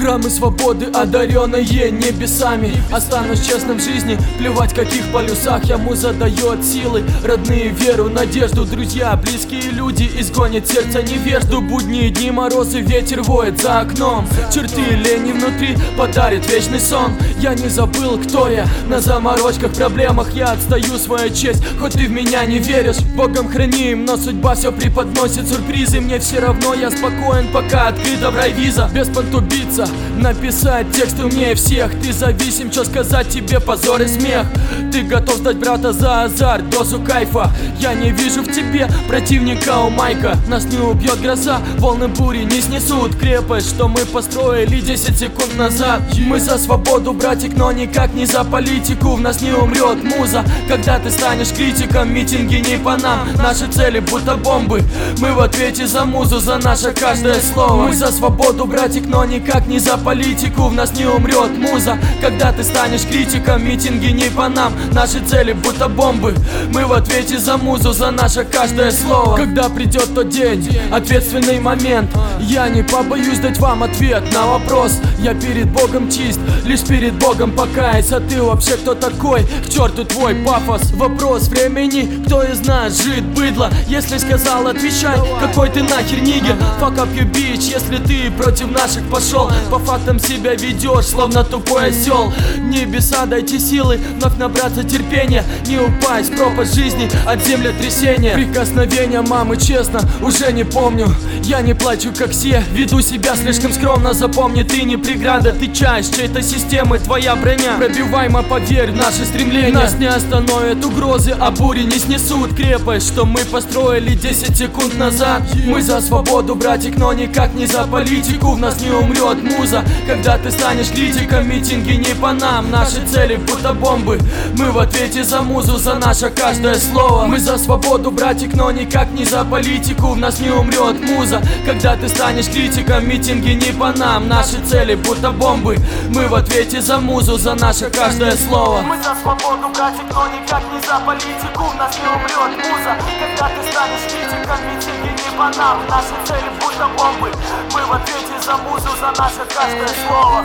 Храмы свободы, одаренные небесами. Останусь честным в жизни, плевать в каких полюсах. Я муза дает силы, родные веру, надежду. Друзья, близкие люди изгонят сердце невежду. Будние дни, морозы, ветер воет за окном. Черты лени внутри подарит вечный сон. Я не забыл, кто я, на заморочках, проблемах я отстаю свою честь. Хоть ты в меня не веришь, Богом храним, но судьба все преподносит сюрпризы. Мне все равно, я спокоен, пока открыта в рай виза. Без понтубиться, написать текст умнее всех. Ты зависим, что сказать тебе, позор и смех. Ты готов сдать брата за азарт, дозу кайфа. Я не вижу в тебе противника у Майка. Нас не убьет гроза, волны бури не снесут крепость, что мы построили 10 секунд назад. Мы за свободу, братик, но никак не за политику. В нас не умрет муза, когда ты станешь критиком. Митинги не по нам, наши цели будто бомбы. Мы в ответе за музу, за наше каждое слово. Мы за свободу, братик, но никак не за политику. В нас не умрет муза, когда ты станешь критиком. Митинги не по нам, наши цели будто бомбы. Мы в ответе за музу, за наше каждое слово. Когда придет тот день, ответственный момент, я не побоюсь дать вам ответ на вопрос. Я перед Богом чист, лишь перед Богом покаясь. А ты вообще кто такой? К черту твой пафос. Вопрос времени, кто из нас жит быдло? Если сказал, отвечай, какой ты нахер нигер? Fuck up you bitch, если ты против наших пошел. По фактам себя ведешь, словно тупой осел. Небеса, дайте силы, вновь набраться терпения. Не упасть в пропасть жизни от землетрясения. Прикосновения мамы, честно, уже не помню. Я не плачу как все, веду себя слишком скромно. Запомни, ты не преграда, ты часть чьей-то системы, твоя броня пробиваема, поверь в наши стремления. Нас не остановят угрозы, а бури не снесут крепость, что мы построили 10 секунд назад. Мы за свободу, братик, но никак не за политику. В нас не умрет муза, когда ты станешь критиком. Митинги не по нам, наши цели будто бомбы. Мы в ответе за музу, за наше каждое слово. Мы за свободу, братик, но никак не за политику. В нас не умрет муза, когда ты станешь критиком. Митинги не по нам, наши цели будто бомбы. Мы в ответе за музу, за наше каждое слово. Мы за свободу, братик, но никак не за политику. В нас не умрет муза, когда ты станешь критиком. Митинги не по нам, наши цели будто бомбы. Мы в ответе за музу, за наше каждое слово.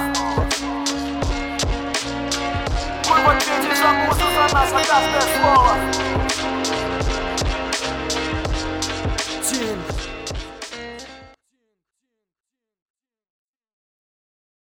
Мы в ответе за музу, за наше каждое слово.